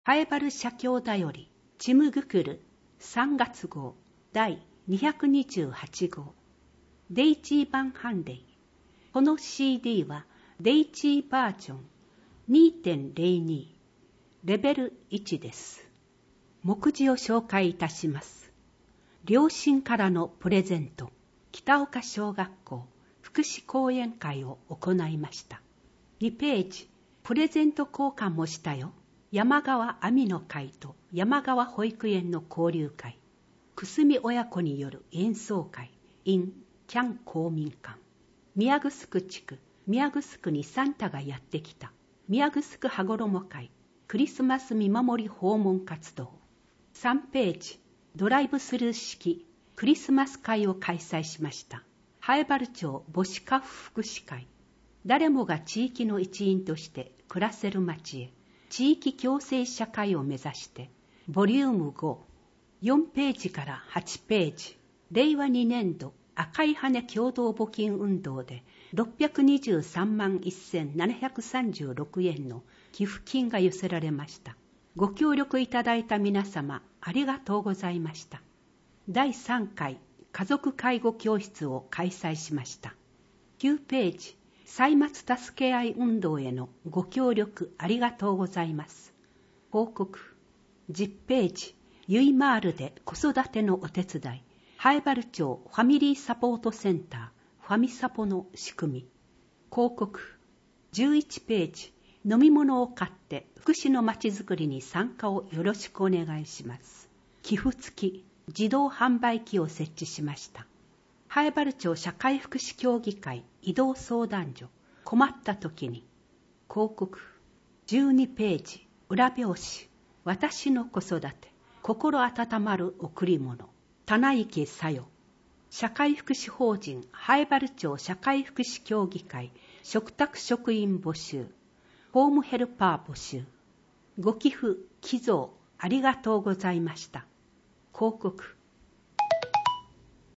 ハエバル社協だよりチムグクル3月号第228号デイチー版判例。この CD はデイチーバージョン 2.02 レベル1です。目次を紹介いたします。両親からのプレゼント、北岡小学校福祉講演会を行いました。2ページ、プレゼント交換もしたよ。山川亜美の会と山川保育園の交流会、くすみ親子による演奏会 in キャン公民館、宮城地区、宮城にサンタがやってきた宮城羽衣会クリスマス見守り訪問活動。3ページ、ドライブスルー式クリスマス会を開催しました。南風原町母子家父福祉会、誰もが地域の一員として暮らせる町へ、地域共生社会を目指してボリューム5、4ページから8ページ、令和2年度赤い羽共同募金運動で623万1736円の寄付金が寄せられました。ご協力いただいた皆様ありがとうございました。第3回家族介護教室を開催しました。9ページ、歳末助け合い運動へのご協力ありがとうございます。報告。10ページ、ゆいまーるで子育てのお手伝い、南風原町ファミリーサポートセンターファミサポの仕組み。広告。11ページ、飲み物を買って福祉のまちづくりに参加をよろしくお願いします。寄付付き自動販売機を設置しました。南風原町社会福祉協議会移動相談所、困った時に。広告。12ページ、裏表紙、私の子育て心温まる贈り物、棚池さよ。社会福祉法人南風原町社会福祉協議会嘱託職員募集、ホームヘルパー募集。ご寄付寄贈ありがとうございました。広告。